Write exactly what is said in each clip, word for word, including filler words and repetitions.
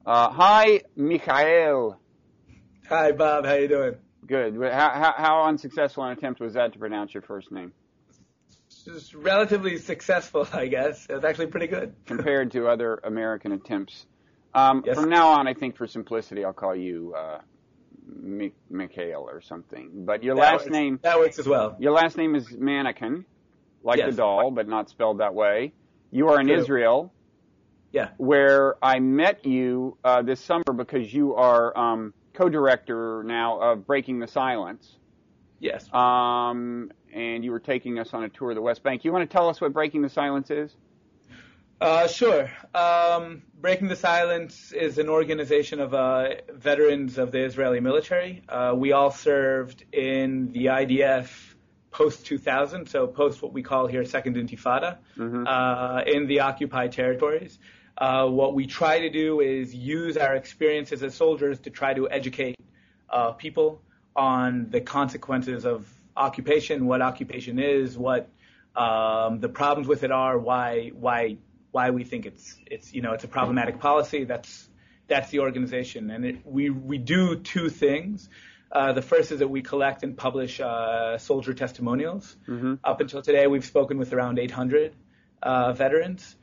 Uh, hi, Mikhail. Hi, Bob. How you doing? Good. How, how, how unsuccessful an attempt was that to pronounce your first name? Just relatively successful, I guess. It was actually pretty good. Compared to other American attempts. Um, Yes. From now on, I think for simplicity, I'll call you uh, Mi- Mikhail or something. But your That last works- name, That works as well. your last name is Mannequin, like Yes. the doll, but not spelled that way. You are in True. Israel, Yeah. where I met you uh, this summer because you are um, co-director now of Breaking the Silence. Yes. Um, and you were taking us on a tour of the West Bank. You want to tell us what Breaking the Silence is? Uh, sure. Um, Breaking the Silence is an organization of uh, veterans of the Israeli military. Uh, we all served in the I D F post two thousand, so post what we call here Second Intifada, Mhm. uh, in the occupied territories. Uh, what we try to do is use our experiences as soldiers to try to educate uh, people on the consequences of occupation, what occupation is, what um, the problems with it are, why why why we think it's it's you know it's a problematic policy. That's that's the organization, and it, we we do two things. Uh, the first is that we collect and publish uh, soldier testimonials. Mhm. Up until today, we've spoken with around eight hundred uh, veterans,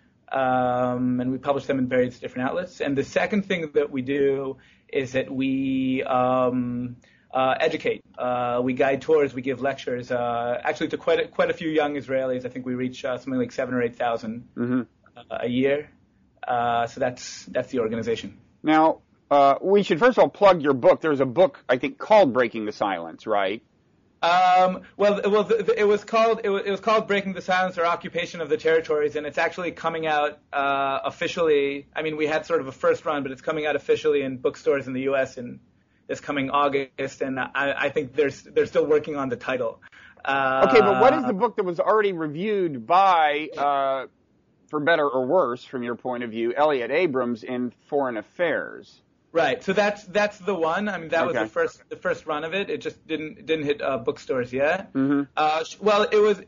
um, and we publish them in various different outlets. And the second thing that we do is that we um, uh, educate. Uh, we guide tours. We give lectures. Uh, actually, to quite a, quite a few young Israelis. I think we reach uh, something like seven or eight thousand Mhm. uh, a year. Uh, so that's that's the organization. Now, uh, we should first of all plug your book. There's a book, I think, called Breaking the Silence, right? Um, well, well, the, the, it was called it was, it was called Breaking the Silence or Occupation of the Territories, and it's actually coming out uh, officially. I mean, we had sort of a first run, but it's coming out officially in bookstores in the U S in this coming August, and I, I think they're they're still working on the title. Uh, Okay, but what is the book that was already reviewed by, uh, for better or worse, from your point of view, Elliot Abrams in Foreign Affairs? Right, so that's that's the one. I mean, that was Okay. the first the first run of it. It just didn't didn't hit uh, bookstores yet. Mhm. Uh, sh- well, it was.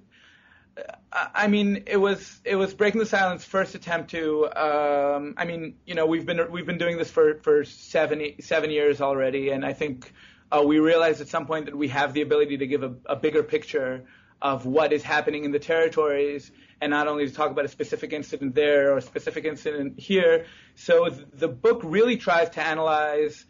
I I mean, it was it was Breaking the Silence first attempt to. Um, I mean, you know, we've been we've been doing this for for seven seven years already, and I think uh, we realized at some point that we have the ability to give a, a bigger picture of what is happening in the territories, and not only to talk about a specific incident there or a specific incident here. So th- the book really tries to analyze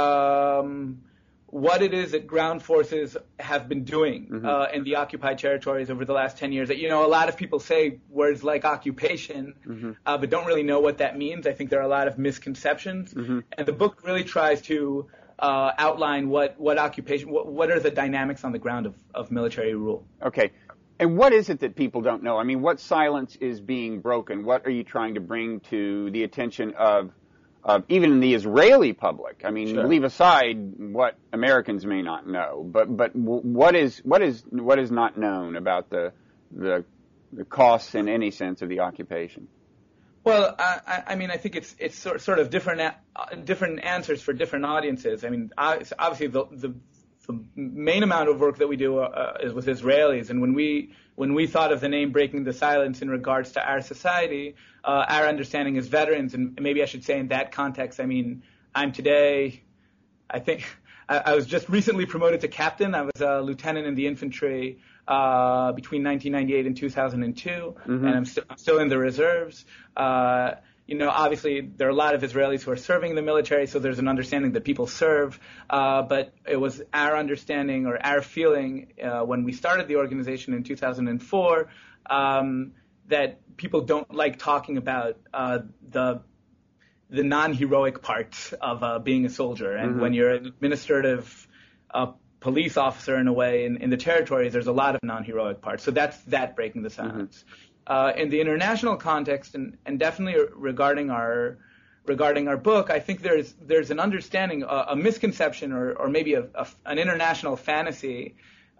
um, what it is that ground forces have been doing Mhm. uh, in the occupied territories over the last ten years. You know, a lot of people say words like occupation, Mhm. uh, but don't really know what that means. I think there are a lot of misconceptions, Mhm. and the book really tries to uh, outline what, what occupation, what, what are the dynamics on the ground of, of military rule. Okay. And what is it that people don't know? I mean, what silence is being broken? What are you trying to bring to the attention of, of even the Israeli public? I mean, Sure. leave aside what Americans may not know, but but w- what is what is what is not known about the the the costs in any sense of the occupation? Well, I, I- I mean, I think it's it's sort sort of different a- uh, different answers for different audiences. I mean, obvi- obviously the the, the main amount of work that we do uh, is with Israelis, and when we when we thought of the name Breaking the Silence in regards to our society, uh, our understanding as veterans, and maybe I should say in that context, I mean, I'm today, I think. I I was just recently promoted to captain. I was a lieutenant in the infantry uh, between nineteen ninety-eight and two thousand two, Mhm. and I'm, st- I'm still in the reserves. Uh, you know, obviously there are a lot of Israelis who are serving in the military, so there's an understanding that people serve. Uh, but it was our understanding or our feeling uh, when we started the organization in two thousand four um, that people don't like talking about uh, the the non-heroic part of uh, being a soldier. And Mhm. when you're an administrative uh, police officer in a way in, in the territories, there's a lot of non-heroic parts. So that's that breaking the silence. Uh, in the international context, and, and definitely regarding our regarding our book, I think there's there's an understanding, a, a misconception, or, or maybe a, a, an international fantasy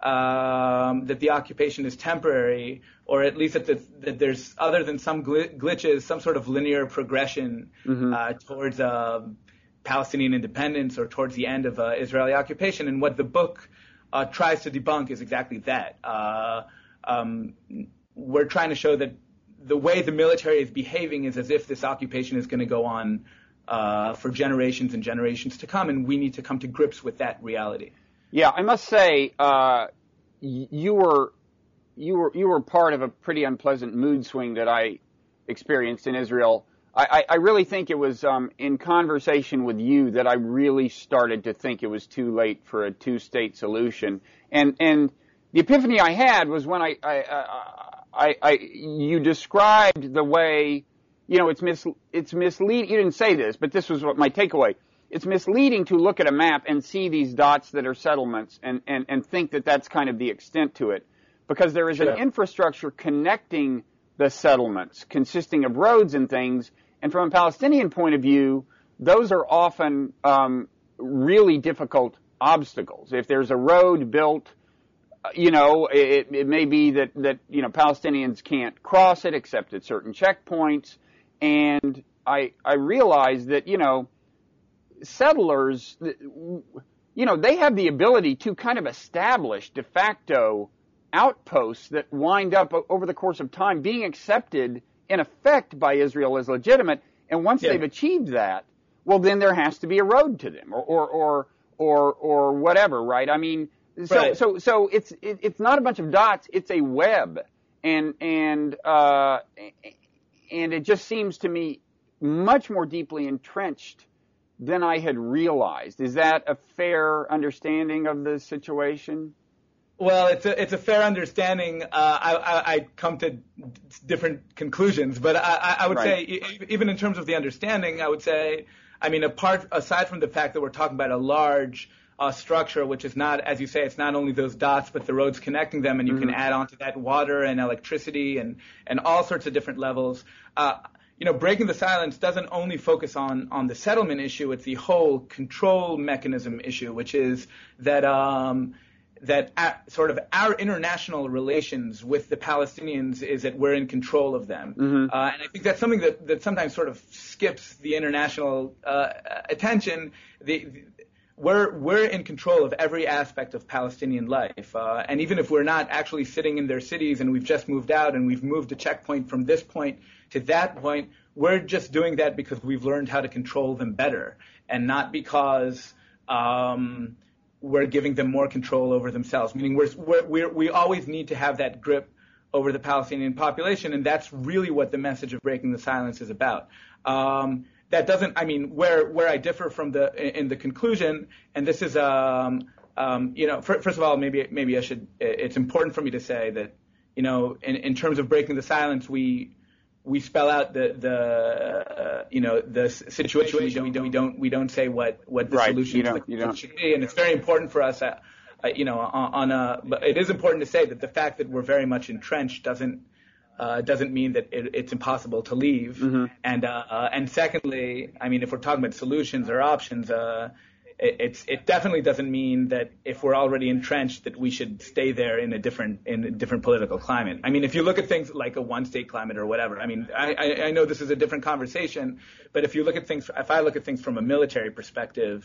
um, that the occupation is temporary, or at least that, the, that there's, other than some gl- glitches, some sort of linear progression Mhm. uh, towards uh, Palestinian independence or towards the end of uh, Israeli occupation. And what the book uh, tries to debunk is exactly that. Uh, um, we're trying to show that the way the military is behaving is as if this occupation is going to go on uh, for generations and generations to come, and we need to come to grips with that reality. Yeah, I must say, uh, you were you were you were part of a pretty unpleasant mood swing that I experienced in Israel. I, I, I really think it was um, in conversation with you that I really started to think it was too late for a two-state solution. And and the epiphany I had was when I I, I, I you described the way, you know, it's mis it's misleading. You didn't say this, but this was what my takeaway. It's misleading to look at a map and see these dots that are settlements and, and, and think that that's kind of the extent to it, because there is Sure. an infrastructure connecting the settlements consisting of roads and things. And from a Palestinian point of view, those are often um, really difficult obstacles. If there's a road built, you know, it, it may be that, that, you know, Palestinians can't cross it except at certain checkpoints. And I, I realize that, you know, settlers, you know, they have the ability to kind of establish de facto outposts that wind up over the course of time being accepted in effect by Israel as legitimate. And once Yeah. they've achieved that, well, then there has to be a road to them or, or, or, or, or whatever, right? I mean, so, Right. so, so it's, it, it's not a bunch of dots, it's a web. And, and, uh, and it just seems to me much more deeply entrenched than I had realized. Is that a fair understanding of the situation? Well, it's a it's a fair understanding. Uh, I, I I come to different conclusions, but I, I I would Right. say e- even in terms of the understanding, I would say, I mean, apart aside from the fact that we're talking about a large uh, structure, which is not, as you say, it's not only those dots, but the roads connecting them, and you Mm-hmm. can add on to that water and electricity and and all sorts of different levels. Uh, You know, breaking the silence doesn't only focus on, on the settlement issue, it's the whole control mechanism issue, which is that um, that our, sort of our international relations with the Palestinians is that we're in control of them. Mm-hmm. Uh, and I think that's something that, that sometimes sort of skips the international uh, attention. The, the We're we're in control of every aspect of Palestinian life, uh, and even if we're not actually sitting in their cities and we've just moved out and we've moved a checkpoint from this point to that point, we're just doing that because we've learned how to control them better, and not because um, we're giving them more control over themselves. Meaning we're, we're, we're we always need to have that grip over the Palestinian population, and that's really what the message of breaking the silence is about. Um, That doesn't, I mean, where where I differ from the in the conclusion, and this is, um, um, you know, for, first of all, maybe maybe I should. It's important for me to say that, you know, in, in terms of breaking the silence, we we spell out the the uh, you know the situation. We don't we don't we don't, we don't say what what the Right. solution You don't- you don't. should be, and it's very important for us. Uh, uh, you know, on, on a, but it is important to say that the fact that we're very much entrenched doesn't. Uh, doesn't mean that it, it's impossible to leave. Mm-hmm. And uh, uh, and secondly, I mean, if we're talking about solutions or options, uh, it, it's it definitely doesn't mean that if we're already entrenched that we should stay there in a different in a different political climate. I mean, if you look at things like a one-state climate or whatever, I mean, I, I, I know this is a different conversation, but if you look at things, if I look at things from a military perspective,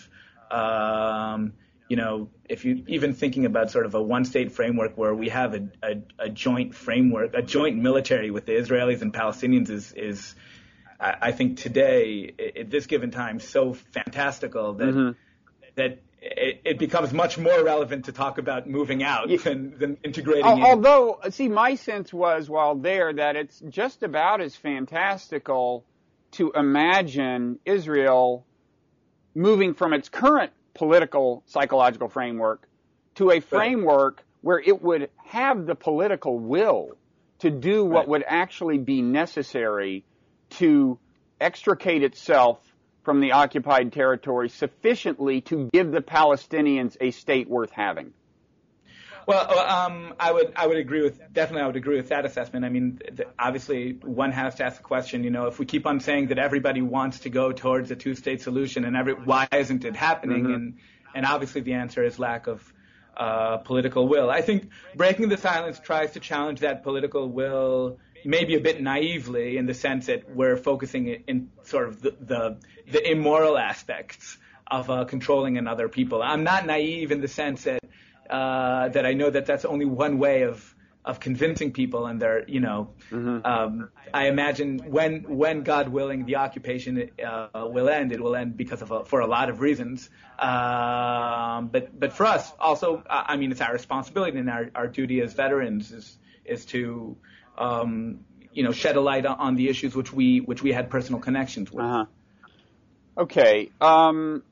um, you know, if you even thinking about sort of a one-state framework where we have a, a, a joint framework, a joint military with the Israelis and Palestinians is, is I, I think today, at this given time, so fantastical that Mm-hmm. that it, it becomes much more relevant to talk about moving out Yeah. than, than integrating Al- in. Although, see, my sense was while there that it's just about as fantastical to imagine Israel moving from its current political psychological framework to a framework where it would have the political will to do what Right. would actually be necessary to extricate itself from the occupied territory sufficiently to give the Palestinians a state worth having. Well, um, I would I would agree with definitely I would agree with that assessment. I mean, th- obviously, one has to ask the question. You know, if we keep on saying that everybody wants to go towards a two-state solution, and every why isn't it happening? Mm-hmm. And and obviously, the answer is lack of uh, political will. I think breaking the silence tries to challenge that political will, maybe a bit naively, in the sense that we're focusing in, in sort of the the, the immoral aspects of uh, controlling another people. I'm not naive in the sense that. Uh, that I know that that's only one way of of convincing people, and they're, you know, mm-hmm. um, I imagine when, when God willing, the occupation uh, will end. It will end because of a, for a lot of reasons. Um, but but for us, also, I mean, it's our responsibility and our, our duty as veterans is is to, um, you know, shed a light on the issues which we which we had personal connections with. Uh-huh. Okay. Um,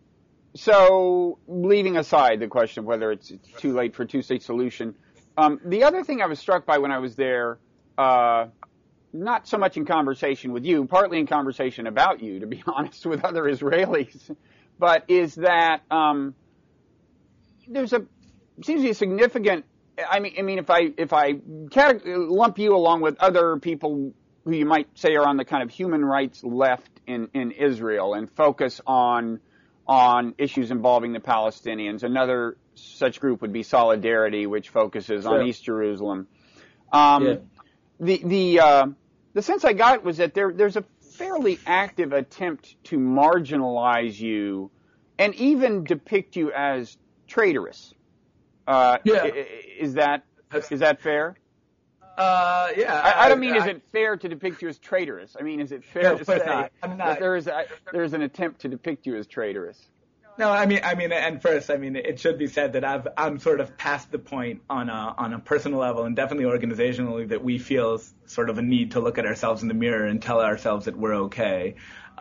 so leaving aside the question of whether it's, it's too late for a two-state solution. Um, the other thing I was struck by when I was there, uh, not so much in conversation with you, partly in conversation about you, to be honest, with other Israelis, but is that um, there's a seems to be a significant. I mean, I mean, if I if I lump you along with other people who you might say are on the kind of human rights left in, in Israel and focus on on issues involving the Palestinians, another such group would be Solidarity, which focuses sure. on East Jerusalem. Um, yeah. The the uh, the sense I got was that there there's a fairly active attempt to marginalize you and even depict you as traitorous. Uh, yeah. Is that is that fair? Uh, yeah. I, I don't mean I, is it fair to depict you as traitorous. I mean, is it fair no, to say not. I'm not. that there is a, there is an attempt to depict you as traitorous? No, I mean, I mean, and first, I mean, it should be said that I've, I'm sort of past the point on a, on a personal level and definitely organizationally that we feel sort of a need to look at ourselves in the mirror and tell ourselves that we're okay.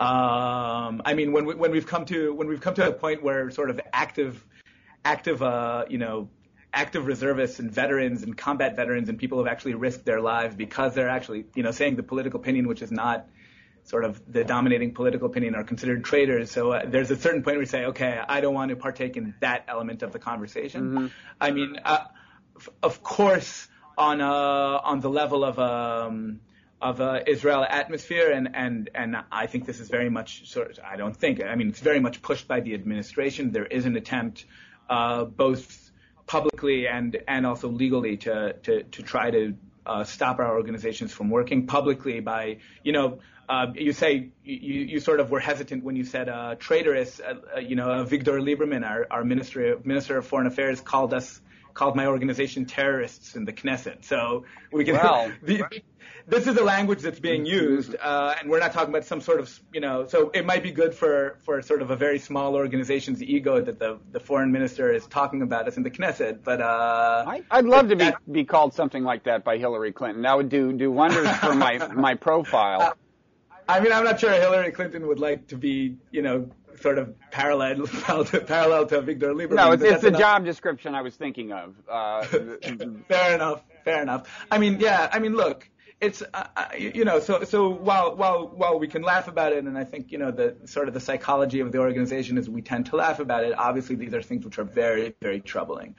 Um, I mean, when we, when we've come to, when we've come to a point where sort of active, active, uh, you know, active reservists and veterans and combat veterans and people who have actually risked their lives because they're actually, you know, saying the political opinion, which is not sort of the dominating political opinion, are considered traitors. So uh, there's a certain point where we say, okay, I don't want to partake in that element of the conversation. Mm-hmm. I mean, uh, f- of course, on uh, on the level of um, of uh, Israel atmosphere, and, and and I think this is very much sort of, I don't think, I mean, it's very much pushed by the administration. There is an attempt, uh, both publicly and and also legally, to to to try to uh, stop our organizations from working publicly by, you know. Uh, you say you, you sort of were hesitant when you said uh, traitorous. Uh, uh, you know, uh, Victor Lieberman, our, our minister minister of Foreign Affairs, called us called my organization terrorists in the Knesset. So we can. Wow. the, this is the language that's being used, uh, and we're not talking about some sort of, you know. So it might be good for, for sort of a very small organization's ego that the, the foreign minister is talking about us in the Knesset. But uh, I, I'd love to be be called something like that by Hillary Clinton. That would do do wonders for my my profile. Uh, I mean, I'm not sure Hillary Clinton would like to be, you know, sort of parallel to, parallel to Victor Lieberman. No, it's, it's the job description I was thinking of. Uh, fair enough. Fair enough. I mean, yeah. I mean, look, it's uh, you know, so so while while while we can laugh about it, and I think, you know, the sort of the psychology of the organization is we tend to laugh about it. Obviously, these are things which are very very troubling.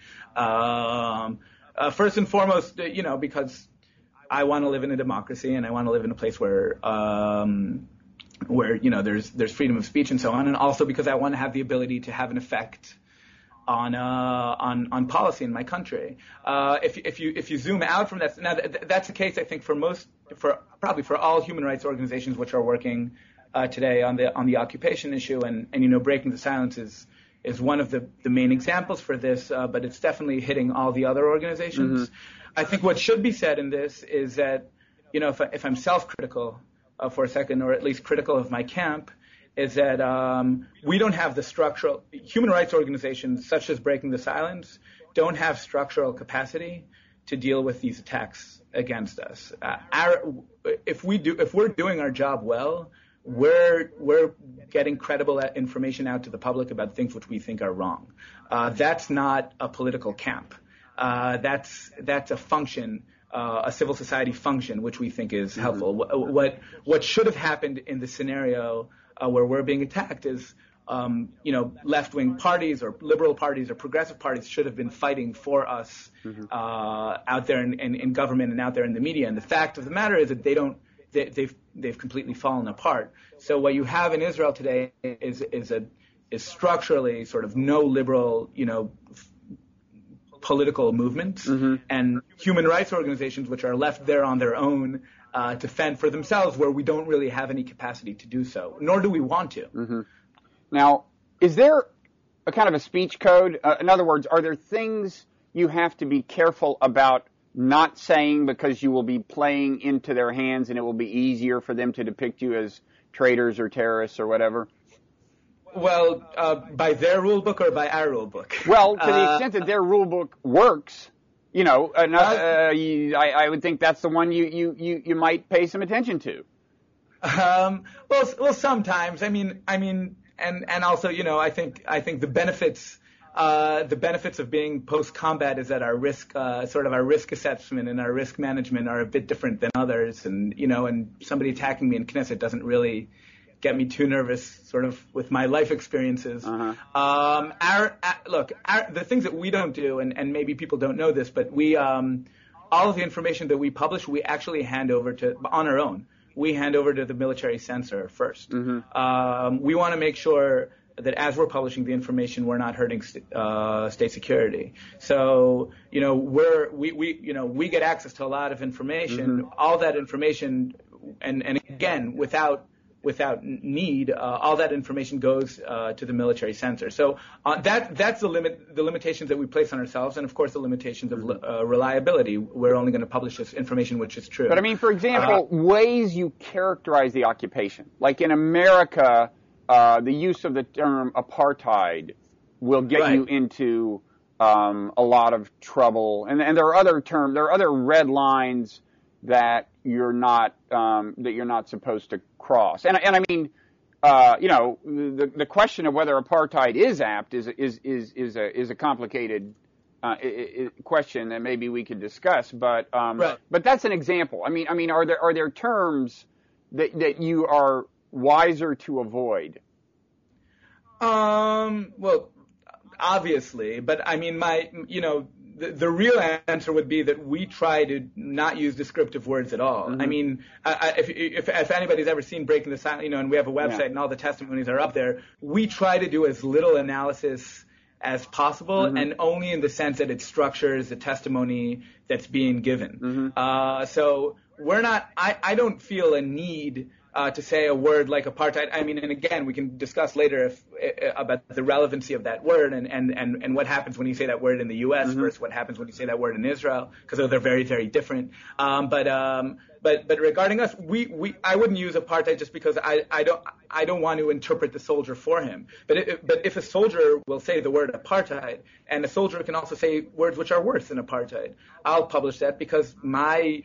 Um, uh, first and foremost, you know, because I want to live in a democracy, and I want to live in a place where, um, where you know, there's there's freedom of speech and so on, and also because I want to have the ability to have an effect on uh, on on policy in my country. Uh, if if you if you zoom out from that, now th- that's the case, I think, for most, for probably for all human rights organizations which are working uh, today on the on the occupation issue, and and you know, Breaking the Silence is is one of the the main examples for this, uh, but it's definitely hitting all the other organizations. Mm-hmm. I think what should be said in this is that, you know, if, I, if I'm self-critical uh, for a second, or at least critical of my camp, is that um, we don't have the structural, human rights organizations such as Breaking the Silence don't have structural capacity to deal with these attacks against us. Uh, our, if we do, if we're doing our job well, we're we're getting credible information out to the public about things which we think are wrong. Uh, that's not a political camp. Uh, that's that's a function, uh, a civil society function, which we think is helpful. Mm-hmm. What what should have happened in the scenario uh, where we're being attacked is, um, you know, left-wing parties or liberal parties or progressive parties should have been fighting for us mm-hmm. uh, out there in, in, in government and out there in the media. And the fact of the matter is that they don't, they, they've they've completely fallen apart. So what you have in Israel today is is a is structurally sort of no liberal, you know, political movements mm-hmm. and human rights organizations which are left there on their own uh, to fend for themselves, where we don't really have any capacity to do so, nor do we want to. Mm-hmm. Now, is there a kind of a speech code? Uh, in other words, are there things you have to be careful about not saying because you will be playing into their hands and it will be easier for them to depict you as traitors or terrorists or whatever? Well, uh, by their rule book or by our rule book? Well, to the Uh, extent that their rule book works, you know, uh, uh, you, I, I would think that's the one you, you, you, you might pay some attention to. Um, well, s- well, sometimes. I mean, I mean, and and also, you know, I think I think the benefits, uh, the benefits of being post-combat is that our risk, uh, sort of our risk assessment and our risk management are a bit different than others, and you know, and somebody attacking me in Knesset doesn't really get me too nervous, sort of with my life experiences. Uh-huh. Um, our, uh, look, our, the things that we don't do, and, and maybe people don't know this, but we, um, all of the information that we publish, we actually hand over to, on our own, we hand over to the military censor first. Mm-hmm. Um, we want to make sure that as we're publishing the information, we're not hurting st- uh, state security. So, you know, we're, we, we, you know, we get access to a lot of information, Mm-hmm. all that information, and, and again, without, without need, uh, all that information goes uh, to the military censor. So uh, that that's the limit, the limitations that we place on ourselves, and of course the limitations of uh, reliability. We're only going to publish this information which is true. But I mean, for example, uh, ways you characterize the occupation, like in America, uh, the use of the term apartheid will get right. you into um, a lot of trouble, and, and there are other terms, there are other red lines that you're not um, that you're not supposed to cross. And and I mean, uh, you know, the the question of whether apartheid is apt is is is is a is a complicated uh, question that maybe we could discuss. But um, right. but that's an example. I mean, I mean, are there are there terms that that you are wiser to avoid? Um. Well, obviously, but I mean, my you know. The, the real answer would be that we try to not use descriptive words at all. Mm-hmm. I mean, I, I, if, if, if anybody's ever seen Breaking the Silence, you know, and we have a website yeah. and all the testimonies are up there, we try to do as little analysis as possible, mm-hmm. and only in the sense that it structures the testimony that's being given. Mm-hmm. Uh, so we're not, I, I don't feel a need Uh, to say a word like apartheid. I mean, and again, we can discuss later if, uh, about the relevancy of that word and, and, and, and what happens when you say that word in the U S mm-hmm. versus what happens when you say that word in Israel, because they're very, very different. Um, but, um, but, but regarding us, we, we, I wouldn't use apartheid just because I, I don't, I don't want to interpret the soldier for him. But, it, but if a soldier will say the word apartheid, and a soldier can also say words which are worse than apartheid, I'll publish that because my,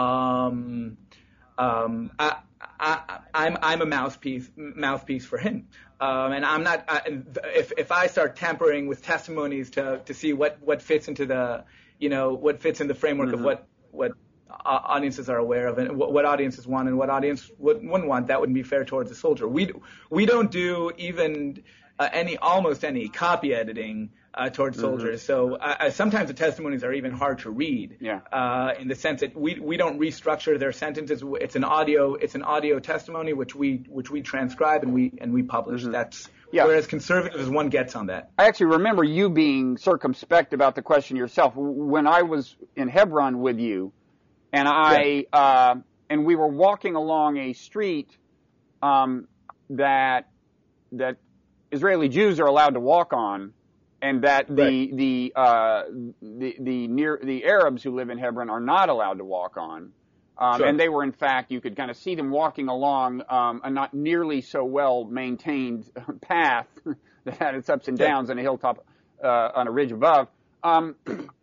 um, um, I, I, I'm I'm a mouthpiece mouthpiece for him, um, and I'm not. I, if if I start tampering with testimonies to to see what, what fits into the you know what fits in the framework mm-hmm. of what what audiences are aware of and what, what audiences want and what audience wouldn't want, that wouldn't be fair towards the soldier. We we don't do even uh, any almost any copy editing uh, towards mm-hmm. soldiers. So uh, sometimes the testimonies are even hard to read. Yeah. Uh, in the sense that we we don't restructure their sentences. It's an audio it's an audio testimony which we which we transcribe and we and we publish. Mm-hmm. That's yeah. Whereas conservative as one gets on that. I actually remember you being circumspect about the question yourself when I was in Hebron with you. And I yeah. uh, and we were walking along a street um, that that Israeli Jews are allowed to walk on, and that the right. the, uh, the the near the Arabs who live in Hebron are not allowed to walk on. Um, sure. And they were, in fact, you could kind of see them walking along um, a not nearly so well maintained path that had its ups and downs yeah. on a hilltop uh, on a ridge above. Um,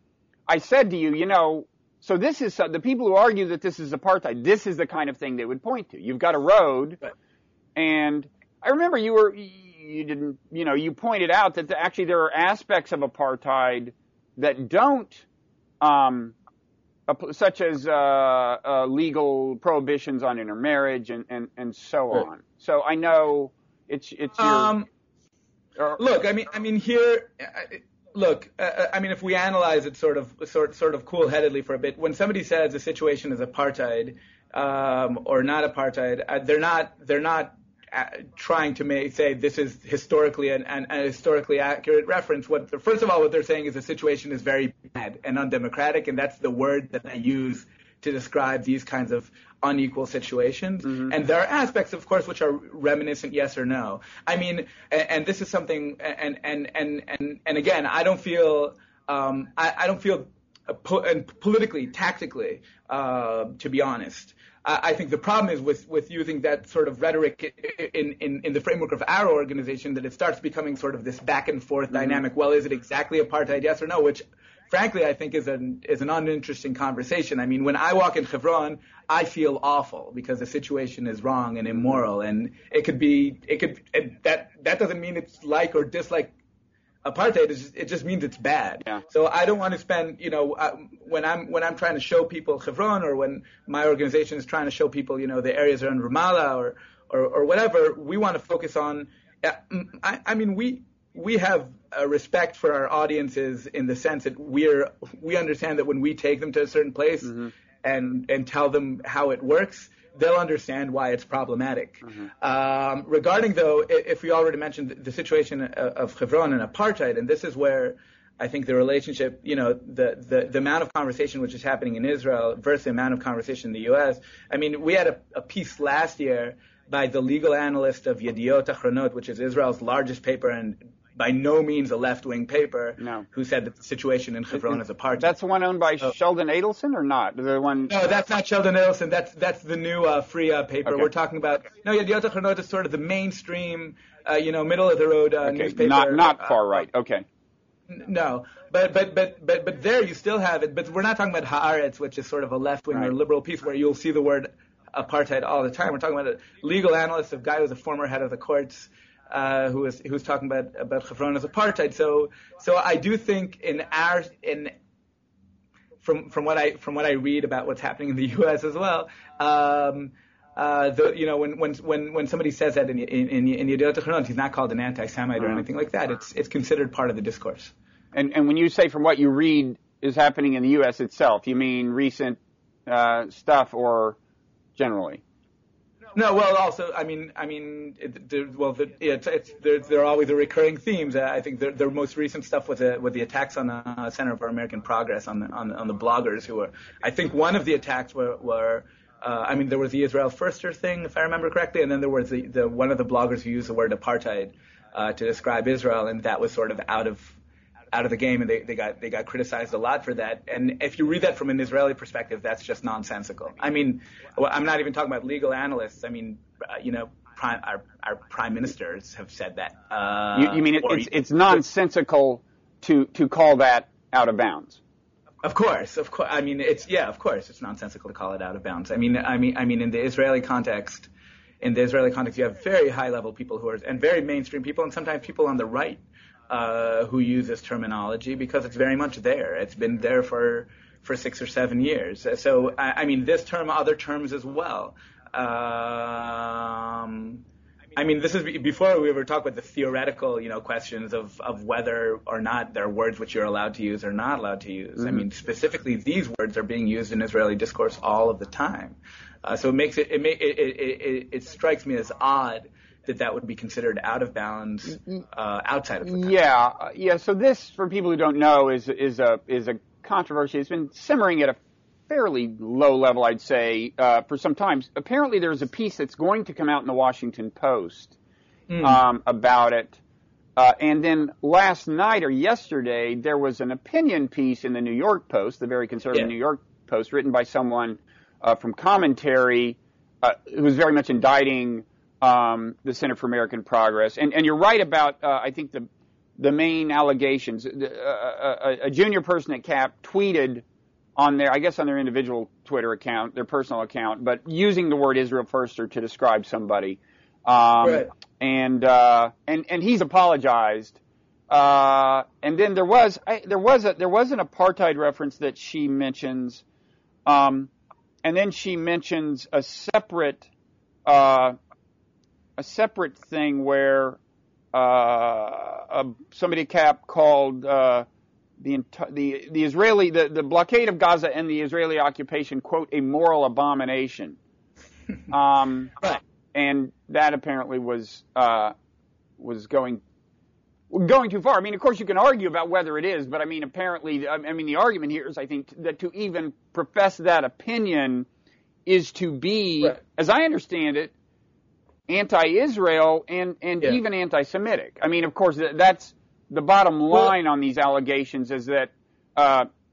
I said to you, you know. So this is the people who argue that this is apartheid. This is the kind of thing they would point to. You've got a road, right. and I remember you were you didn't you know you pointed out that the, actually there are aspects of apartheid that don't, um, such as uh, uh, legal prohibitions on intermarriage and and and so right. on. So I know it's it's your. Um, or, look, I mean, I mean here. I, Look, uh, I mean, if we analyze it sort of, sort, sort of cool-headedly for a bit, when somebody says a situation is apartheid um, or not apartheid, uh, they're not, they're not uh, trying to make, say this is historically an, an, an historically accurate reference. What, first of all, what they're saying is the situation is very bad and undemocratic, and that's the word that I use to describe these kinds of unequal situations. Mm-hmm. And there are aspects, of course, which are reminiscent, yes or no. I mean, and, and this is something, and and and and and again, I don't feel, um, I, I don't feel uh, po- and politically, tactically, uh, to be honest. I think the problem is with, with using that sort of rhetoric in, in, in the framework of our organization that it starts becoming sort of this back and forth mm-hmm. dynamic. Well, is it exactly apartheid, yes or no? Which, frankly, I think is an is an uninteresting conversation. I mean, when I walk in Hebron, I feel awful because the situation is wrong and immoral, and it could be it could it, that that doesn't mean it's like or dislike apartheid. Is it just means it's bad. Yeah. So I don't want to spend, you know, uh, when I'm when I'm trying to show people Hebron, or when my organization is trying to show people, you know, the areas around Ramallah or or, or whatever, we want to focus on. Uh, I, I mean, we we have a respect for our audiences in the sense that we're we understand that when we take them to a certain place mm-hmm. and and tell them how it works, they'll understand why it's problematic. Mm-hmm. Um, regarding, though, if we already mentioned the situation of Hebron and apartheid, and this is where I think the relationship, you know, the, the, the amount of conversation which is happening in Israel versus the amount of conversation in the U S. I mean, we had a, a piece last year by the legal analyst of Yediot Achronot, which is Israel's largest paper and by no means a left-wing paper, no. who said that the situation in Hebron is apartheid. That's the one owned by oh. Sheldon Adelson or not? The one? No, that's not Sheldon Adelson. That's that's the new uh, Free uh, paper. Okay. We're talking about. No, Yediot Achronot is sort of the mainstream, uh, you know, middle-of-the-road uh, okay. newspaper. Not not far right. Okay. Uh, no, but but but but but there you still have it. But we're not talking about Haaretz, which is sort of a left-wing right. or liberal piece where you'll see the word apartheid all the time. We're talking about a legal analyst, a guy who was a former head of the courts. Uh, who was who was talking about about Hebron as apartheid. So so I do think in our in from from what I from what I read about what's happening in the U S as well. Um, uh, the, you know, when when when when somebody says that in in in, in Yediot Achronot, he's not called an anti-Semite or anything like that. It's it's considered part of the discourse. And and when you say from what you read is happening in the U S itself, you mean recent uh, stuff or generally? No, well, also, I mean, I mean, it, there, well, the, it's, it's, there, there are always the recurring themes. Uh, I think the, the most recent stuff was the, with the attacks on the uh, Center for American Progress on the on, on the bloggers who were. I think one of the attacks were, were uh, I mean, there was the Israel Firster thing, if I remember correctly, and then there was the, the one of the bloggers who used the word apartheid uh, to describe Israel, and that was sort of out of out of the game, and they, they got they got criticized a lot for that. And if you read that from an Israeli perspective, that's just nonsensical. I mean, well, I'm not even talking about legal analysts. I mean, uh, you know, prime, our our prime ministers have said that. Uh, you, you mean it, it's it's nonsensical to to call that out of bounds? Of course, of course. I mean, it's yeah, of course, it's nonsensical to call it out of bounds. I mean, I mean, I mean, in the Israeli context, in the Israeli context, you have very high level people who are and very mainstream people, and sometimes people on the right. Uh, who use this terminology because it's very much there. It's been there for for six or seven years. So, I, I mean, this term, other terms as well. Um, I mean, this is before we ever talk about the theoretical, you know, questions of, of whether or not there are words which you're allowed to use or not allowed to use. Mm-hmm. I mean, specifically, these words are being used in Israeli discourse all of the time. Uh, so it makes it it, it, it it it strikes me as odd that that would be considered out of bounds uh, outside of the country. Yeah, yeah. So this, for people who don't know, is is a is a controversy. It's been simmering at a fairly low level, I'd say, uh, for some time. Apparently, there's a piece that's going to come out in the Washington Post mm. um, about it. Uh, and then last night or yesterday, there was an opinion piece in the New York Post, the very conservative yeah. New York Post, written by someone uh, from Commentary uh, who was very much indicting Um, the Center for American Progress, and and you're right about uh, I think the the main allegations. Uh, a, a junior person at C A P tweeted on their, I guess on their individual Twitter account, their personal account, but using the word Israel Firster to describe somebody, um, right. and uh, and and he's apologized. Uh, and then there was I, there was a there was an apartheid reference that she mentions, um, and then she mentions a separate. Uh, A separate thing where uh, uh, somebody at C A P called uh, the the the Israeli the, the blockade of Gaza and the Israeli occupation, quote, a moral abomination. um, right. And that apparently was uh, was going going too far. I mean, of course, you can argue about whether it is, but I mean, apparently, I mean, the argument here is, I think, that to even profess that opinion is to be, right. as I understand it, anti-Israel and, and yeah. even anti-Semitic. I mean, of course, that's the bottom line well, on these allegations is that uh,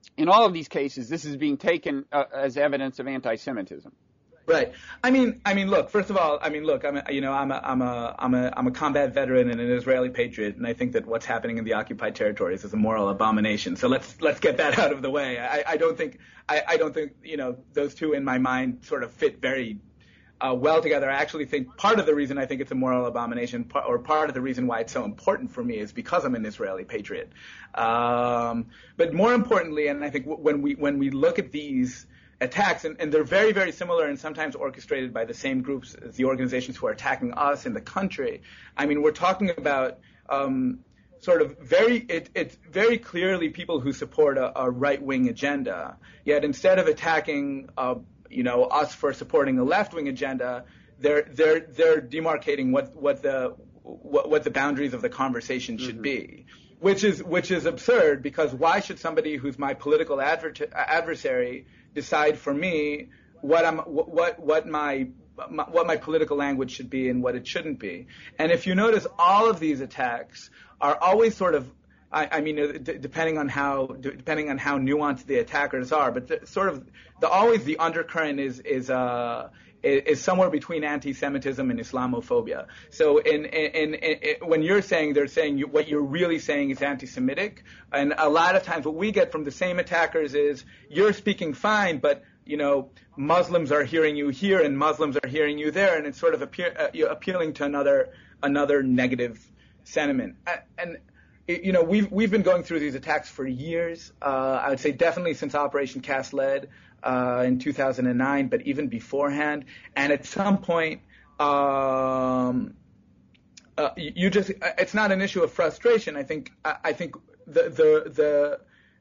in all of these cases, this is being taken uh, as evidence of anti-Semitism. Right. I mean, I mean, look. First of all, I mean, look. I'm, a, you know, I'm a, I'm a, I'm a, I'm a combat veteran and an Israeli patriot, and I think that what's happening in the occupied territories is a moral abomination. So let's let's get that out of the way. I, I don't think, I, I don't think, you know, those two in my mind sort of fit very uh, well together. I actually think part of the reason I think it's a moral abomination, or part of the reason why it's so important for me, is because I'm an Israeli patriot. Um, but more importantly, and I think when we when we look at these attacks, and, and they're very, very similar and sometimes orchestrated by the same groups as the organizations who are attacking us in the country. I mean, we're talking about um, sort of very, it, it's very clearly people who support a, a right-wing agenda. Yet instead of attacking, uh, you know, us for supporting a left-wing agenda, they're they're they're demarcating what what the what, what the boundaries of the conversation should mm-hmm. be. Which is which is absurd, because why should somebody who's my political adver- adversary decide for me what I'm what what my, my what my political language should be and what it shouldn't be? And if you notice, all of these attacks are always sort of, I, I mean, d- depending on how d- depending on how nuanced the attackers are, but the, sort of the always the undercurrent is is uh. is somewhere between anti-Semitism and Islamophobia. So in, in, in, in, when you're saying, they're saying you, what you're really saying is anti-Semitic, and a lot of times what we get from the same attackers is, you're speaking fine, but, you know, Muslims are hearing you here and Muslims are hearing you there, and it's sort of appear, uh, appealing to another another negative sentiment. And, you know, we've, we've been going through these attacks for years. Uh, I would say definitely since Operation Cast Lead. Uh, in two thousand nine, but even beforehand. And at some point, um, uh, you just, it's not an issue of frustration. I think, I, I think the, the, the,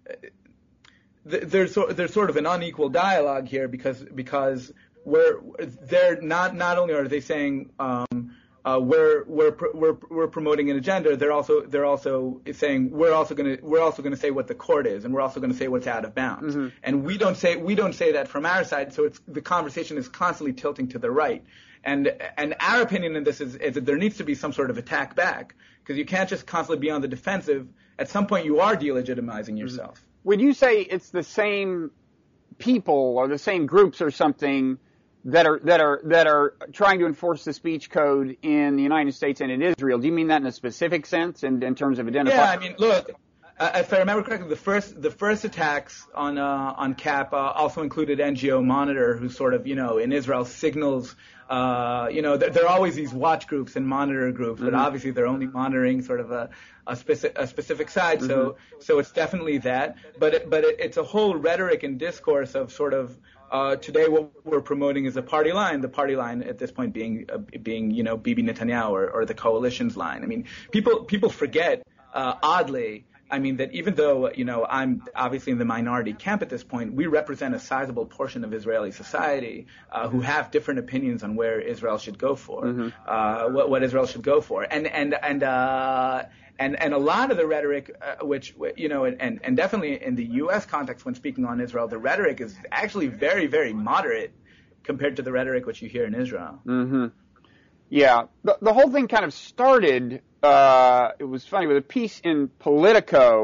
the there's, there's sort of an unequal dialogue here, because, because we're, they're not, not only are they saying, um, Uh, we're we're we're we're promoting an agenda. They're also they're also saying we're also going to we're also going to say what the court is, and we're also going to say what's out of bounds. Mm-hmm. And we don't say we don't say that from our side. So it's the conversation is constantly tilting to the right. And and our opinion in this is, is that there needs to be some sort of attack back, because you can't just constantly be on the defensive. At some point, you are delegitimizing yourself. Mm-hmm. Would you say it's the same people or the same groups or something that are that are that are trying to enforce the speech code in the United States and in Israel? Do you mean that in a specific sense, and in, in terms of identifying? Yeah, I mean, look, uh, if I remember correctly, the first the first attacks on uh, on CAP uh, also included N G O Monitor, who sort of, you know, in Israel signals, uh, you know, there, there are always these watch groups and monitor groups, mm-hmm. but obviously they're only monitoring sort of a a, speci- a specific side. Mm-hmm. So so it's definitely that, but it, but it, it's a whole rhetoric and discourse of sort of. Uh, today, what we're promoting is a party line. The party line at this point being, uh, being you know, Bibi Netanyahu or, or the coalition's line. I mean, people people forget, uh, oddly, I mean, that even though, you know, I'm obviously in the minority camp at this point, we represent a sizable portion of Israeli society uh, who have different opinions on where Israel should go for, mm-hmm. uh, what, what Israel should go for, and and and. Uh, And and a lot of the rhetoric, uh, which, you know, and, and definitely in the U S context when speaking on Israel, the rhetoric is actually very, very moderate compared to the rhetoric which you hear in Israel. Mm-hmm. Yeah. The, the whole thing kind of started, uh, it was funny, with a piece in Politico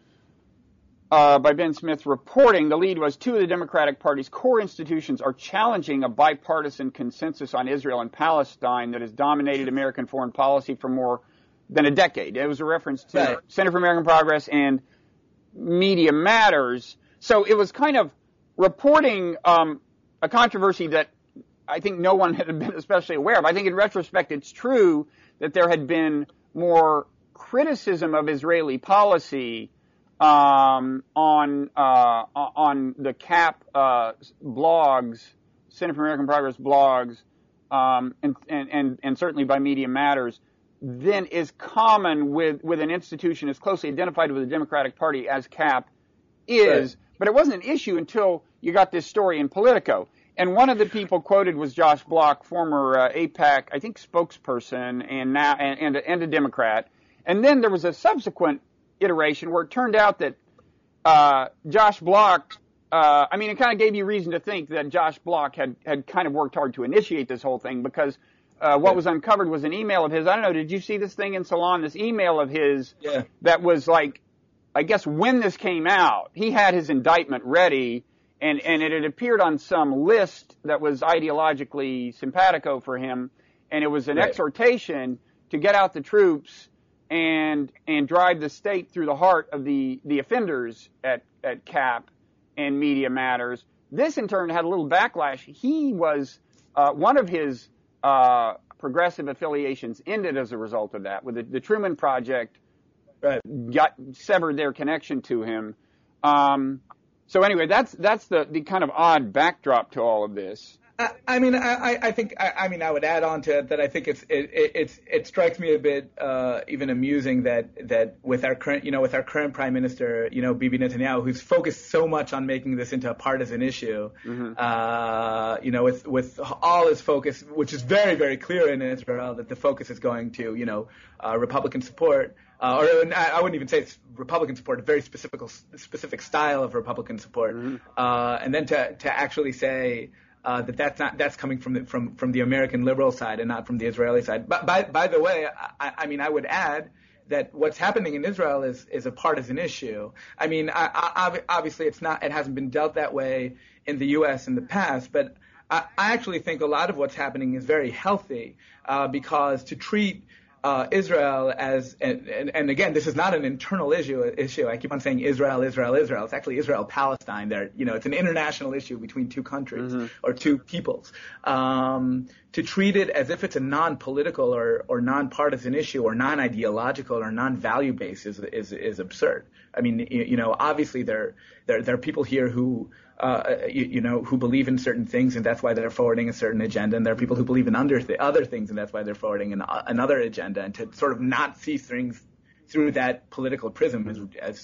uh, by Ben Smith reporting, the lead was, two of the Democratic Party's core institutions are challenging a bipartisan consensus on Israel and Palestine that has dominated American foreign policy for more than a decade. It was a reference to right. Center for American Progress and Media Matters. So it was kind of reporting um, a controversy that I think no one had been especially aware of. I think in retrospect it's true that there had been more criticism of Israeli policy um, on uh, on the CAP uh, blogs, Center for American Progress blogs, um, and, and, and, and certainly by Media Matters, then is common with, with an institution as closely identified with the Democratic Party as CAP is. Right. But it wasn't an issue until you got this story in Politico. And one of the people quoted was Josh Block, former uh, AIPAC, I think, spokesperson, and now and, and, a, and a Democrat. And then there was a subsequent iteration where it turned out that uh, Josh Block, uh, I mean, it kind of gave you reason to think that Josh Block had, had kind of worked hard to initiate this whole thing, because Uh, what was uncovered was an email of his. I don't know, did you see this thing in Salon? This email of his yeah. that was like I guess when this came out, he had his indictment ready, and, and it had appeared on some list that was ideologically simpatico for him, and it was an Right. exhortation to get out the troops and and drive the state through the heart of the, the offenders at, at C A P and Media Matters. This, in turn, had a little backlash. He was, uh, one of his uh, progressive affiliations ended as a result of that, with the, the Truman Project Right. got severed their connection to him. Um, so anyway, that's that's the, the kind of odd backdrop to all of this. I, I mean, I, I think, I, I mean, I would add on to it that I think it's, it, it, it's, it strikes me a bit, uh, even amusing that, that with our current, you know, with our current prime minister, you know, Bibi Netanyahu, who's focused so much on making this into a partisan issue, mm-hmm. uh, you know, with, with all his focus, which is very, very clear in Israel, that the focus is going to, you know, uh, Republican support, uh, or I wouldn't even say it's Republican support, a very specific, specific style of Republican support, mm-hmm. uh, and then to, to actually say, Uh, that that's not that's coming from the from from the American liberal side and not from the Israeli side. But by by the way, I, I mean I would add that what's happening in Israel is is a partisan issue. I mean, I, I, obviously it's not it hasn't been dealt that way in the U S in the past, but I, I actually think a lot of what's happening is very healthy uh, because to treat Uh, Israel as, and, and, and again, this is not an internal issue. Issue. I keep on saying Israel, Israel, Israel. It's actually Israel-Palestine. There, you know, it's an international issue between two countries mm-hmm. or two peoples. Um, to treat it as if it's a non-political or, or non-partisan issue or non-ideological or non-value-based is is is absurd. I mean, you, you know, obviously there there there are people here who. Uh, you, you know, who believe in certain things, and that's why they're forwarding a certain agenda. And there are people who believe in under th- other things, and that's why they're forwarding an, uh, another agenda. And to sort of not see things through that political prism is as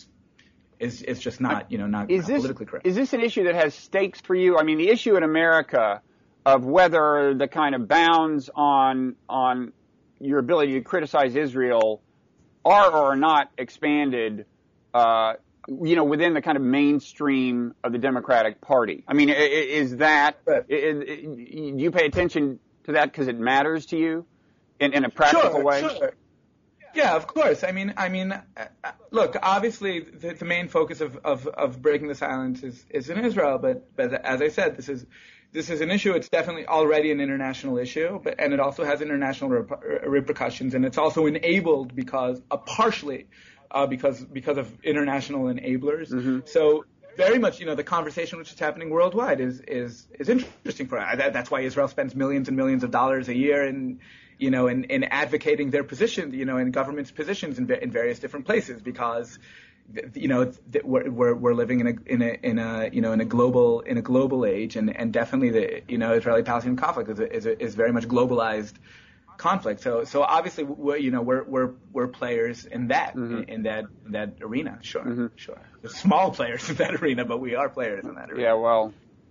is is just not, you know, not, is not this, politically correct. Is this an issue that has stakes for you? I mean, the issue in America of whether the kind of bounds on on your ability to criticize Israel are or are not expanded. Uh, you know, within the kind of mainstream of the Democratic Party. I mean, is that, right. is, do you pay attention to that because it matters to you in, in a practical sure, way? Sure. Yeah, of course. I mean, I mean, uh, look, obviously the, the main focus of, of, of breaking the silence is, is in Israel, but, but as I said, this is, this is an issue. It's definitely already an international issue, but, and it also has international rep- repercussions, and it's also enabled because, uh, partially, Uh, because because of international enablers. Mm-hmm. So very much, you know, the conversation which is happening worldwide is is is interesting for us. That, that's why Israel spends millions and millions of dollars a year in, you know, in, in advocating their position, you know, in government's positions in, in various different places because, you know, we're we're, we're living in a in a in a you know in a global in a global age, and, and definitely the you know Israeli-Palestinian conflict is a, is a, is very much globalized conflict. So, so obviously, we're, you know, we're we're we're players in that mm-hmm. in, in that in that arena. Sure, mm-hmm. sure. We're small players in that arena, but we are players in that arena. Yeah, well,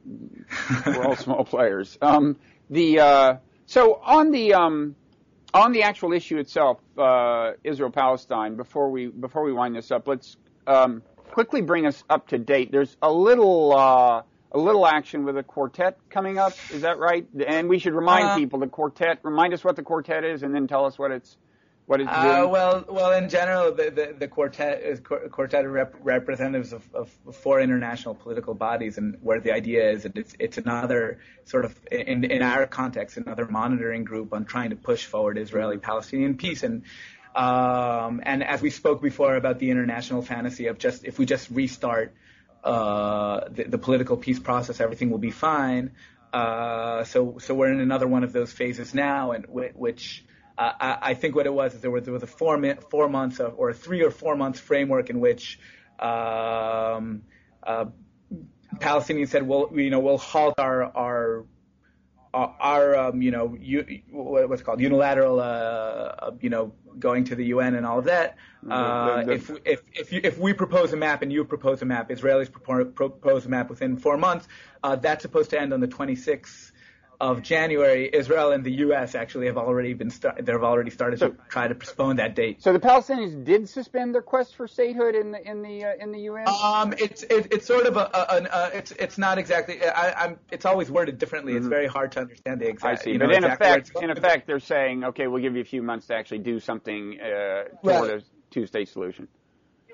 we're all small players. Um, the uh, so on the um, on the actual issue itself, uh, Israel-Palestine. Before we before we wind this up, let's um, quickly bring us up to date. There's a little. Uh, A little action with a quartet coming up, is that right? And we should remind uh, people the quartet. Remind us what the quartet is, and then tell us what it's what it's uh, doing. Well, well, in general, the the, the quartet is quartet of rep- representatives of, of four international political bodies, and where the idea is that it's it's another sort of in in our context, another monitoring group on trying to push forward Israeli-Palestinian peace. And um, and as we spoke before about the international fantasy of just if we just restart. Uh, the, the political peace process, everything will be fine. Uh, so, so we're in another one of those phases now, and w- which uh, I, I think what it was is there was there was a four mi- four months of, or a three or four months framework in which um, uh, Palestinians said, well, you know, we'll halt our our our um, you know u- what's it called unilateral uh, you know going to the U N and all of that. Uh, the, the, if if if, you, if we propose a map and you propose a map, Israelis propose, propose a map within four months. Uh, that's supposed to end on the twenty-sixth of January. Israel and the U S actually have already been start, they've already started so, to try to postpone that date. So the Palestinians did suspend their quest for statehood in the in the uh, in the U N. Um, it's it, it's sort of a, a, a, a it's it's not exactly. I, I'm it's always worded differently. Mm-hmm. It's very hard to understand the exact. I see, you but know, in exactly effect, in effect, they're saying, okay, we'll give you a few months to actually do something uh, toward right. a two-state solution.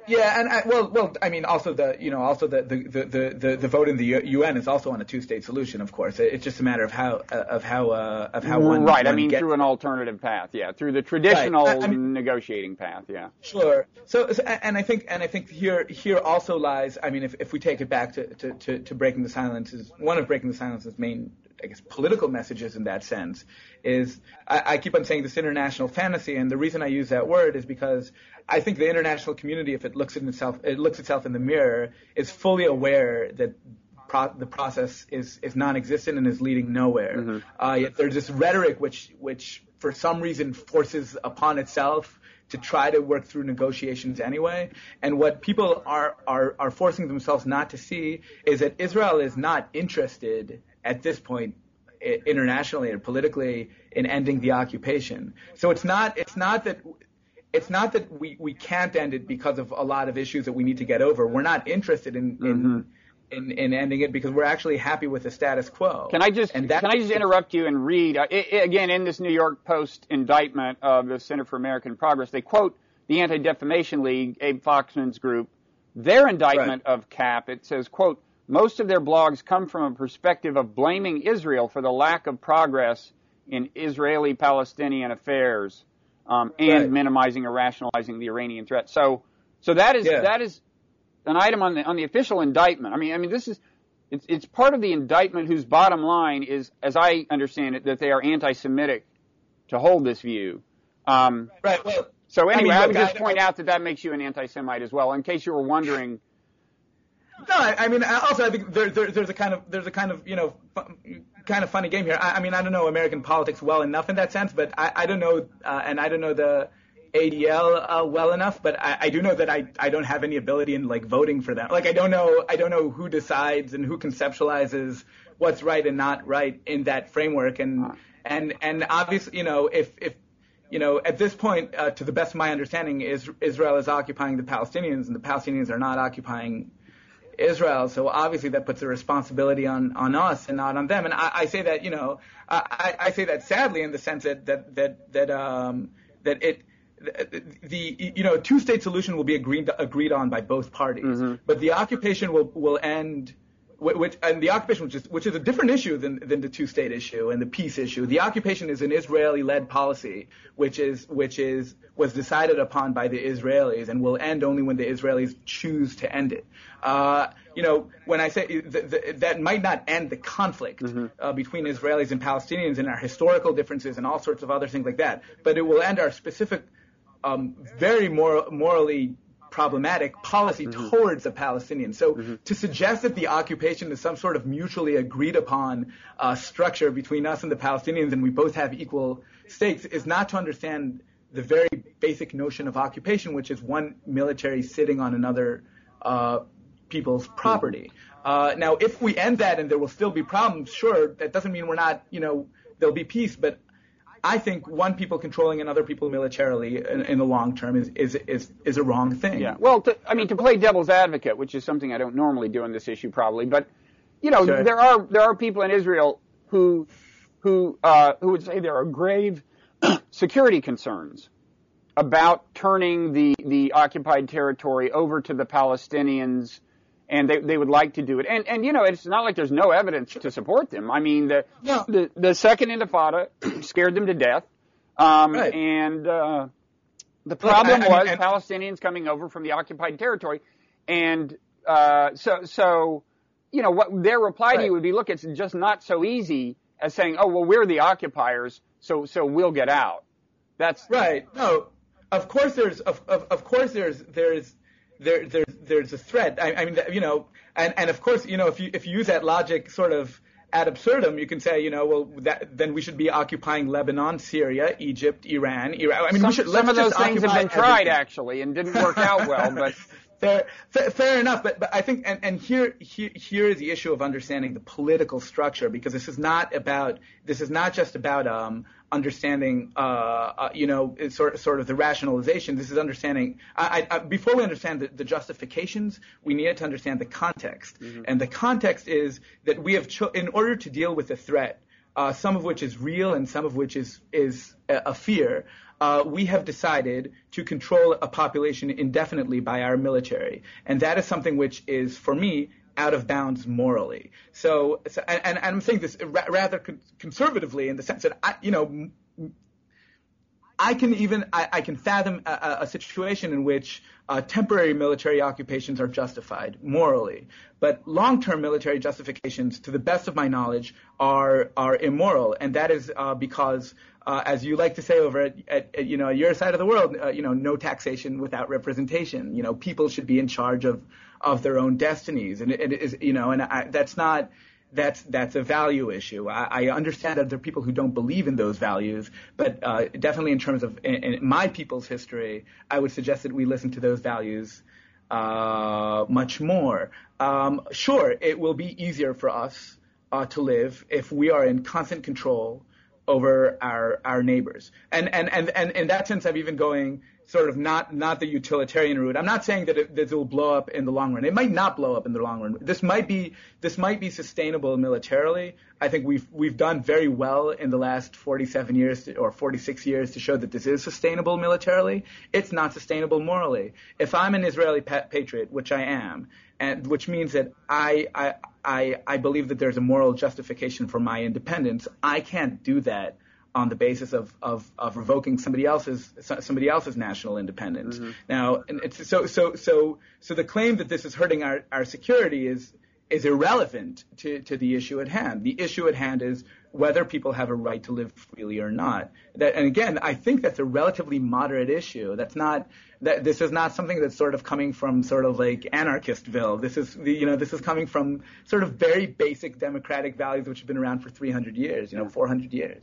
Yeah, and I, well, well, I mean, also the, you know, also the the the the, the vote in the U N is also on a two-state solution, of course. It's just a matter of how of how uh, of how one right. One I mean, gets through an alternative path, yeah, through the traditional right. I, I mean, negotiating path, yeah. Sure. So, and I think, and I think here here also lies. I mean, if if we take it back to to to, to Breaking the Silence's one of Breaking the Silence's main, I guess, political messages in that sense is I, I keep on saying this international fantasy, and the reason I use that word is because I think the international community, if it looks at itself, it looks itself in the mirror, is fully aware that pro- the process is is non-existent and is leading nowhere. Mm-hmm. Uh, yet there's this rhetoric which which for some reason forces upon itself to try to work through negotiations anyway. And what people are are are forcing themselves not to see is that Israel is not interested at this point internationally or politically in ending the occupation. So it's not it's not that it's not that we, we can't end it because of a lot of issues that we need to get over. We're not interested in in, mm-hmm. in, in ending it because we're actually happy with the status quo. Can I just can I just interrupt you and read uh, it, again in this New York Post indictment of the Center for American Progress? They quote the Anti-Defamation League, Abe Foxman's group, their indictment right. of C A P. It says, quote, most of their blogs come from a perspective of blaming Israel for the lack of progress in Israeli-Palestinian affairs um, and right. minimizing or rationalizing the Iranian threat. So, so that is yeah. that is an item on the on the official indictment. I mean, I mean, this is it's it's part of the indictment whose bottom line is, as I understand it, that they are anti-Semitic to hold this view. Um, right. Well, so anyway, I, mean, look, I would just I, point I, out that that makes you an anti-Semite as well, in case you were wondering. No, I, I mean, also I think there, there, there's a kind of there's a kind of you know fu- kind of funny game here. I, I mean, I don't know American politics well enough in that sense, but I, I don't know, uh, and I don't know the A D L uh, well enough, but I, I do know that I, I don't have any ability in like voting for them. Like I don't know I don't know who decides and who conceptualizes what's right and not right in that framework, and and and obviously you know if if you know at this point uh, to the best of my understanding is Israel is occupying the Palestinians and the Palestinians are not occupying Israel, so obviously that puts a responsibility on, on us and not on them. And I, I say that, you know, I, I say that sadly in the sense that that that that um, that it the you know two-state solution will be agreed agreed on by both parties, mm-hmm. but the occupation will will end. Which and the occupation, which is which is a different issue than than the two-state issue and the peace issue. The occupation is an Israeli-led policy, which is which is was decided upon by the Israelis and will end only when the Israelis choose to end it. Uh, you know, when I say th- th- that might not end the conflict mm-hmm. uh, between Israelis and Palestinians and our historical differences and all sorts of other things like that, but it will end our specific, um, very moral, morally problematic policy mm-hmm. towards the Palestinians. So mm-hmm. to suggest that the occupation is some sort of mutually agreed upon uh, structure between us and the Palestinians and we both have equal stakes is not to understand the very basic notion of occupation, which is one military sitting on another uh, people's property. Mm-hmm. Uh, now, if we end that and there will still be problems, sure, that doesn't mean we're not, you know, there'll be peace, but I think one people controlling another people militarily in, in the long term is, is is is a wrong thing. Yeah. Well, to, I mean, to play devil's advocate, which is something I don't normally do on this issue, probably, but you know, sure. there are there are people in Israel who who uh, who would say there are grave security concerns about turning the the occupied territory over to the Palestinians. And they they would like to do it, and and you know it's not like there's no evidence to support them. I mean the no. the, the second Intifada scared them to death, um, right. and uh, the problem Look, I, I was mean, Palestinians coming over from the occupied territory, and uh, so so you know what their reply right. to you would be: look, it's just not so easy as saying, oh well, we're the occupiers, so so we'll get out. That's right. No, of course there's of of, of course there's there's. There, there's, there's a threat. I, I mean, you know, and, and of course, you know, if you if you use that logic sort of ad absurdum, you can say, you know, well, that, then we should be occupying Lebanon, Syria, Egypt, Iran, Iraq. I mean, some, we should. Some let's of those just things have been tried everything. actually and didn't work out well, but. Fair, fair, fair enough, but, but I think, and, and here, here, here is the issue of understanding the political structure, because this is not about, this is not just about um, understanding, uh, uh, you know, sort, sort of the rationalization. This is understanding. I, I, before we understand the, the justifications, we need to understand the context, mm-hmm. and the context is that we have, cho- in order to deal with the threat, uh, some of which is real and some of which is is a, a fear. uh, we have decided to control a population indefinitely by our military. And that is something which is, for me, out of bounds morally. So, so and, and I'm saying this ra- rather con- conservatively in the sense that, I, you know, I can even I, I can fathom a, a situation in which uh, temporary military occupations are justified morally, but long-term military justifications, to the best of my knowledge, are are immoral, and that is uh, because, uh, as you like to say over at, at, at you know your side of the world, uh, you know, no taxation without representation. You know, people should be in charge of of their own destinies, and it, it is you know, and I, that's not. That's that's a value issue. I, I understand that there are people who don't believe in those values, but uh, definitely in terms of in, in my people's history, I would suggest that we listen to those values uh, much more. Um, sure, it will be easier for us uh, to live if we are in constant control over our our neighbors, and and and and in that sense, I'm even going sort of not not the utilitarian route. I'm not saying that it, that it will blow up in the long run. It might not blow up in the long run. This might be this might be sustainable militarily. I think we've we've done very well in the last forty-seven years to, or forty-six years to show that this is sustainable militarily. It's not sustainable morally. If I'm an Israeli pa- patriot, which I am, and which means that I I I I believe that there's a moral justification for my independence, I can't do that on the basis of, of, of revoking somebody else's somebody else's national independence. Mm-hmm. Now, and it's, so so so so the claim that this is hurting our, our security is is irrelevant to, to the issue at hand. The issue at hand is whether people have a right to live freely or not. That, and again, I think that's a relatively moderate issue. That's not that this is not something that's sort of coming from sort of like anarchistville. This is the, you know this is coming from sort of very basic democratic values which have been around for three hundred years, you know, four hundred years.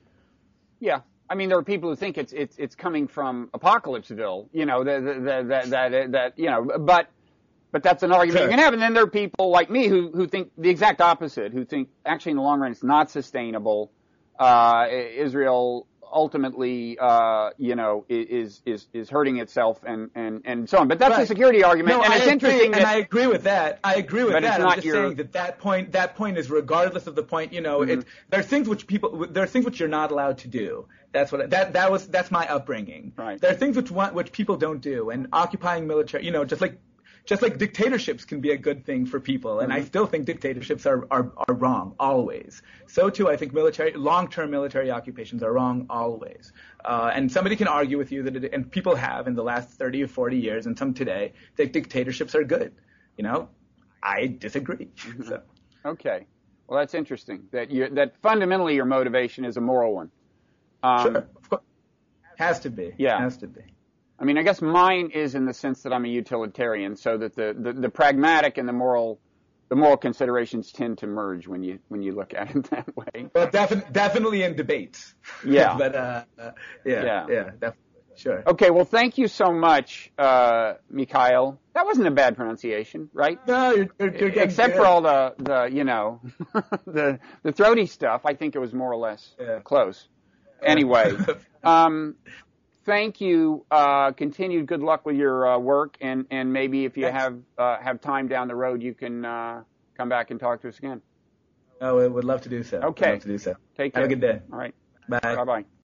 Yeah, I mean, there are people who think it's it's it's coming from Apocalypseville, you know, that that that that, that you know, but but that's an argument sure. you can have. And then there are people like me who who think the exact opposite, who think actually in the long run it's not sustainable. Uh, Israel ultimately, uh, you know, is is is hurting itself and and and so on. But that's right. a security argument, no, and I it's agree, interesting. And that, I agree with that. I agree with but that. It's I'm not just your, saying that that point that point is regardless of the point. You know, mm-hmm. it, there are things which people there are things which you're not allowed to do. That's what that that was. That's my upbringing. Right. There are things which want which people don't do, and occupying military. You know, just like. Just like dictatorships can be a good thing for people, and mm-hmm. I still think dictatorships are, are, are wrong, always. So too, I think military, long-term military occupations are wrong, always. Uh, and somebody can argue with you that, it, and people have in the last thirty or forty years, and some today, that dictatorships are good. You know, I disagree. Mm-hmm. So. Okay. Well, that's interesting, that you that fundamentally your motivation is a moral one. Um, sure. Of course. Has to be. Yeah. Has to be. I mean, I guess mine is in the sense that I'm a utilitarian, so that the, the, the pragmatic and the moral, the moral considerations tend to merge when you when you look at it that way. Well, defi- definitely in debates. Yeah. but uh, uh, yeah, yeah, yeah, definitely. Sure. Okay. Well, thank you so much, uh, Mikhail. That wasn't a bad pronunciation, right? No, you're, you're, you're except good. for all the the you know the the throaty stuff. I think it was more or less yeah. close. Anyway. um, Thank you. Uh, continued good luck with your uh, work, and, and maybe if you Thanks. have uh, have time down the road, you can uh, come back and talk to us again. Oh, I would love to do so. Okay. I'd love to do so. Take care. Have a good day. All right. Bye. Bye-bye.